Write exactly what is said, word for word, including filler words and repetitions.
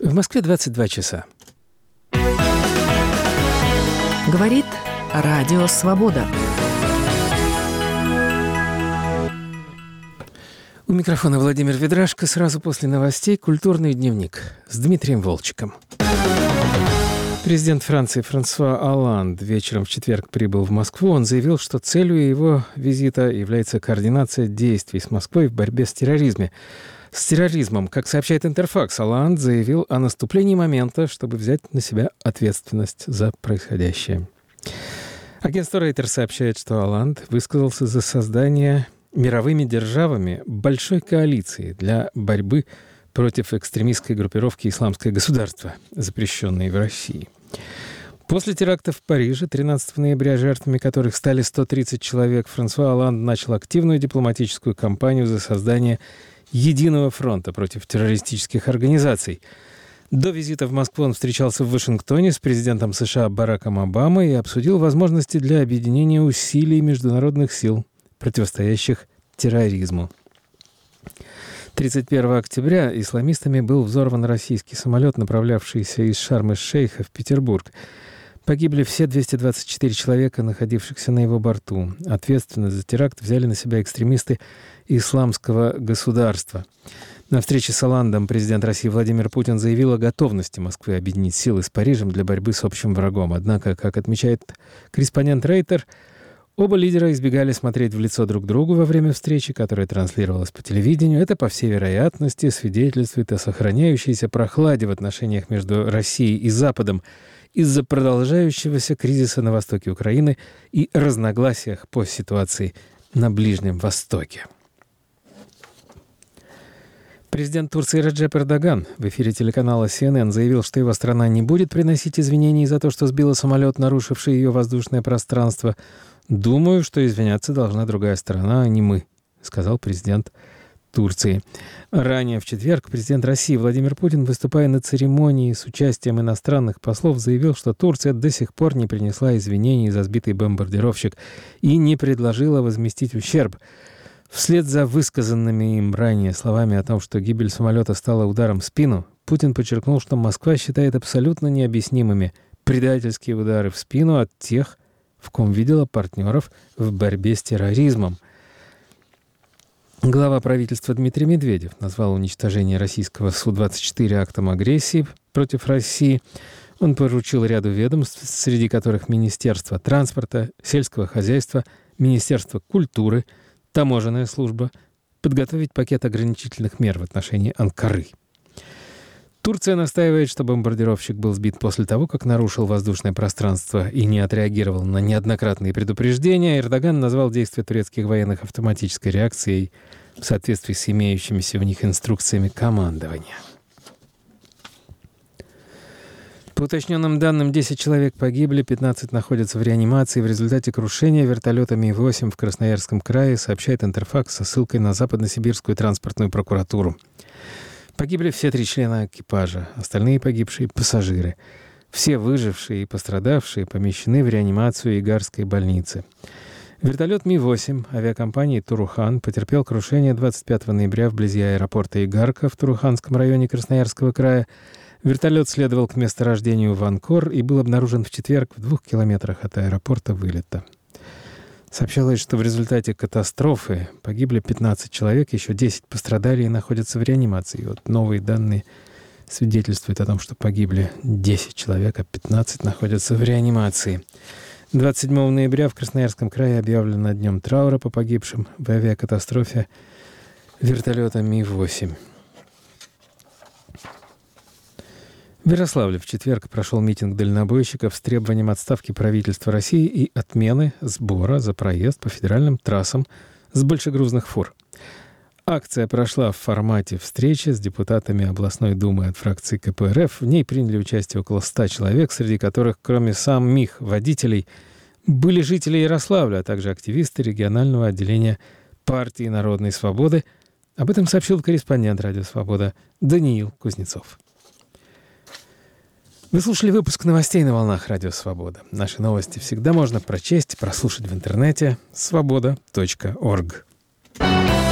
В Москве двадцать два часа. Говорит Радио Свобода. У микрофона Владимир Ведрашко. Сразу после новостей «Культурный дневник» с Дмитрием Волчиком. Президент Франции Франсуа Олланд вечером в четверг прибыл в Москву. Он заявил, что целью его визита является координация действий с Москвой в борьбе с терроризмом. С терроризмом, как сообщает Интерфакс, Олланд заявил о наступлении момента, чтобы взять на себя ответственность за происходящее. Агентство Reuters сообщает, что Олланд высказался за создание мировыми державами большой коалиции для борьбы против экстремистской группировки «Исламское государство», запрещенной в России. После терактов в Париже тринадцатого ноября, жертвами которых стали сто тридцать человек, Франсуа Олланд начал активную дипломатическую кампанию за создание единого фронта против террористических организаций. До визита в Москву он встречался в Вашингтоне с президентом США Бараком Обамой и обсудил возможности для объединения усилий международных сил, противостоящих терроризму. тридцать первого октября исламистами был взорван российский самолет, направлявшийся из Шарм-эль-Шейха в Петербург. Погибли все двести двадцать четыре человека, находившихся на его борту. Ответственность за теракт взяли на себя экстремисты Исламского государства. На встрече с Олландом президент России Владимир Путин заявил о готовности Москвы объединить силы с Парижем для борьбы с общим врагом. Однако, как отмечает корреспондент Рейтер, оба лидера избегали смотреть в лицо друг другу во время встречи, которая транслировалась по телевидению. Это, по всей вероятности, свидетельствует о сохраняющейся прохладе в отношениях между Россией и Западом из-за продолжающегося кризиса на востоке Украины и разногласиях по ситуации на Ближнем Востоке. Президент Турции Реджеп Эрдоган в эфире телеканала си эн эн заявил, что его страна не будет приносить извинений за то, что сбила самолет, нарушивший ее воздушное пространство. «Думаю, что извиняться должна другая сторона, а не мы», — сказал президент Турции. Ранее в четверг президент России Владимир Путин, выступая на церемонии с участием иностранных послов, заявил, что Турция до сих пор не принесла извинений за сбитый бомбардировщик и не предложила возместить ущерб. Вслед за высказанными им ранее словами о том, что гибель самолета стала ударом в спину, Путин подчеркнул, что Москва считает абсолютно необъяснимыми предательские удары в спину от тех, в ком видела партнеров в борьбе с терроризмом. Глава правительства Дмитрий Медведев назвал уничтожение российского Су двадцать четыре актом агрессии против России. Он поручил ряду ведомств, среди которых Министерство транспорта, сельского хозяйства, Министерство культуры, Таможенная служба, подготовить пакет ограничительных мер в отношении Анкары. Турция настаивает, что бомбардировщик был сбит после того, как нарушил воздушное пространство и не отреагировал на неоднократные предупреждения. Эрдоган назвал действия турецких военных автоматической реакцией в соответствии с имеющимися в них инструкциями командования. По уточненным данным, десять человек погибли, пятнадцать находятся в реанимации в результате крушения вертолета Ми восемь в Красноярском крае, сообщает Интерфакс со ссылкой на Западно-Сибирскую транспортную прокуратуру. Погибли все три члена экипажа, остальные погибшие — пассажиры. Все выжившие и пострадавшие помещены в реанимацию Игарской больницы. Вертолет Ми восемь авиакомпании «Турухан» потерпел крушение двадцать пятого ноября вблизи аэропорта Игарка в Туруханском районе Красноярского края. Вертолет следовал к месторождению в Анкор и был обнаружен в четверг в двух километрах от аэропорта вылета. Сообщалось, что в результате катастрофы погибли пятнадцать человек, еще десять пострадали и находятся в реанимации. Вот новые данные свидетельствуют о том, что погибли десять человек, а пятнадцать находятся в реанимации. двадцать седьмого ноября в Красноярском крае объявлено днем траура по погибшим в авиакатастрофе вертолета Ми восемь. В Ярославле в четверг прошел митинг дальнобойщиков с требованием отставки правительства России и отмены сбора за проезд по федеральным трассам с большегрузных фур. Акция прошла в формате встречи с депутатами областной думы от фракции ка пэ эр эф. В ней приняли участие около ста человек, среди которых, кроме самих водителей, были жители Ярославля, а также активисты регионального отделения партии Народной свободы. Об этом сообщил корреспондент «Радио Свобода» Даниил Кузнецов. Вы слушали выпуск новостей на волнах Радио Свобода. Наши новости всегда можно прочесть и прослушать в интернете свобода точка орг.